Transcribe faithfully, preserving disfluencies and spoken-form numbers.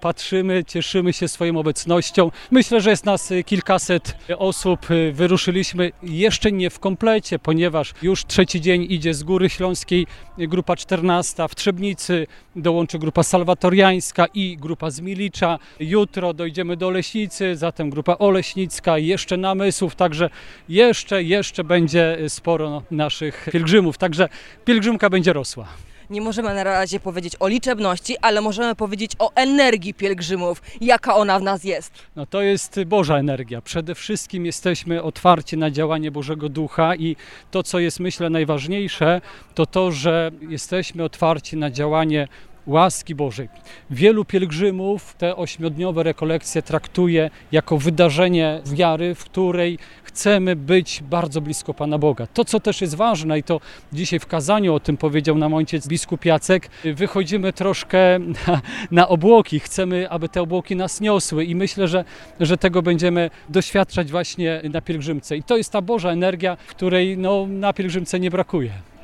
patrzymy, cieszymy się swoją obecnością. Myślę, że jest nas kilkaset osób. Wyruszyliśmy jeszcze nie w komplecie, ponieważ już trzeci dzień idzie z Góry Śląskiej grupa czternasta, w Trzebnicy dołączy grupa salwatoriańska i grupa z Milicza. Jutro dojdziemy do Oleśnicy, zatem grupa oleśnicka, jeszcze Namysłów, także jeszcze, jeszcze będzie sporo naszych pielgrzymów, także pielgrzymka będzie rosła. Nie możemy na razie powiedzieć o liczebności, ale możemy powiedzieć o energii pielgrzymów. Jaka ona w nas jest? No to jest Boża energia. Przede wszystkim jesteśmy otwarci na działanie Bożego Ducha i to, co jest, myślę, najważniejsze, to to, że jesteśmy otwarci na działanie łaski Bożej. Wielu pielgrzymów te ośmiodniowe rekolekcje traktuje jako wydarzenie wiary, w której chcemy być bardzo blisko Pana Boga. To, co też jest ważne i to dzisiaj w kazaniu o tym powiedział nam ojciec biskup Jacek, wychodzimy troszkę na, na obłoki, chcemy, aby te obłoki nas niosły i myślę, że, że tego będziemy doświadczać właśnie na pielgrzymce. I to jest ta Boża energia, której no, na pielgrzymce nie brakuje.